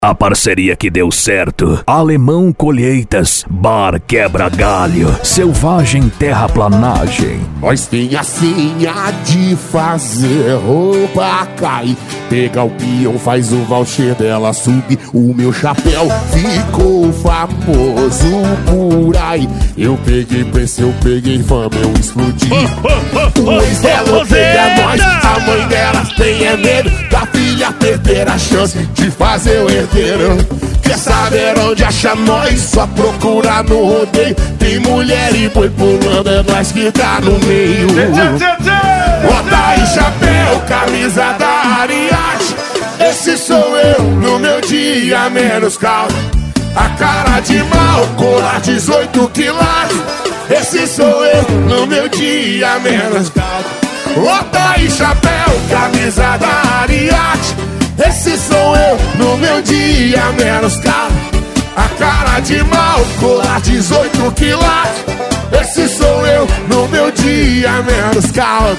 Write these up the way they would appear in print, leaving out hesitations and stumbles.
A parceria que deu certo. Alemão Colheitas, Bar Quebra Galho, Selvagem Terraplanagem. Nós tem a senha de fazer roupa cair. Pega o peão, faz o voucher dela subir. O meu chapéu ficou famoso por aí. Eu peguei preço, eu peguei fama, eu explodi. Pois dela odeia nós, a mãe dela tem medo da filha perder a chance de fazer o herdeiro. Quer saber onde acha nós? Só procura no rodeio. Tem mulher e boi pulando, é nós que tá no meio. Bota aí chapéu, camisa da Ariate. Esse sou eu no meu dia menos calmo. A cara de mal, colar 18 quilates. Esse sou eu no meu dia menos calmo. Bota aí chapéu, camisa da Ariate. Esse sou eu no meu dia menos caro. A cara de mal, colar 18 quilates. Esse sou eu no meu dia menos caldo.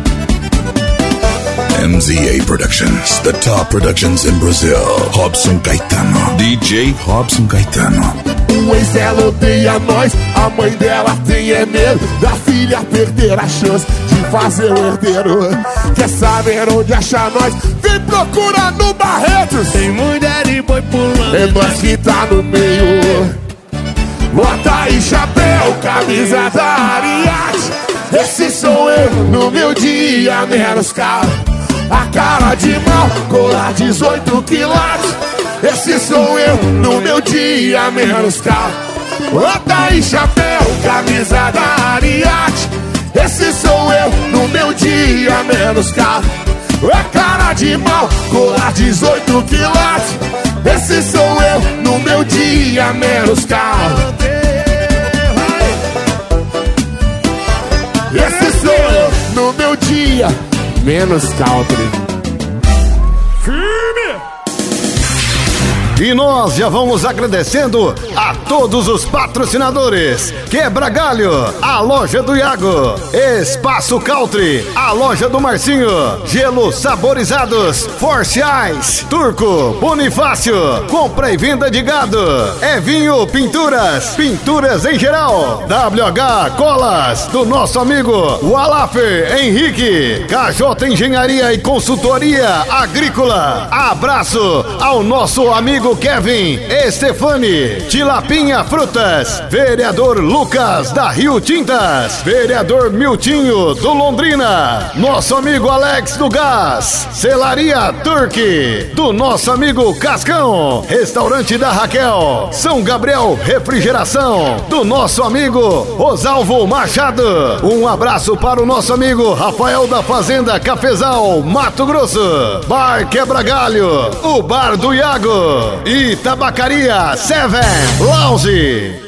MZA Productions, the top productions in Brazil. Robson Caetano, DJ Robson Caetano. O ex dela odeia nós, a mãe dela tem medo da filha perder a chance de fazer o herdeiro. Quer saber onde achar nós? Vem procurar no Barretos. Tem mulher e boi pulando, é nós que tá no meio. Bota aí chapéu, camisa da Ariate. Esse sou eu no meu dia menos caro. A cara de mal, colar 18 quilates. Esse sou eu no meu dia menos caro. Bota aí chapéu, camisa da Ariate. Esse sou eu no meu dia menos caro. A cara de mal, colar 18 quilates. Esse sou eu no meu dia menos caro. Esse sou eu no meu dia menos country. E nós já vamos agradecendo a todos os patrocinadores: Quebra Galho, a loja do Iago; Espaço Country, a loja do Marcinho; Gelo Saborizados, Force Ice, Turco, Bonifácio, compra e venda de gado; Evinho Pinturas, pinturas em geral; WH Colas, do nosso amigo Walafer Henrique; KJ Engenharia e Consultoria Agrícola. Abraço ao nosso amigo Kevin Estefani, Tilapinha Frutas, vereador Lucas da Rio Tintas, vereador Miltinho do Londrina, nosso amigo Alex do Gás, Celaria Turque, do nosso amigo Cascão, restaurante da Raquel, São Gabriel Refrigeração, do nosso amigo Rosalvo Machado. Um abraço para o nosso amigo Rafael da Fazenda Cafezal, Mato Grosso. Bar Quebra Galho, o bar do Iago. E Tabacaria Seven Lounge.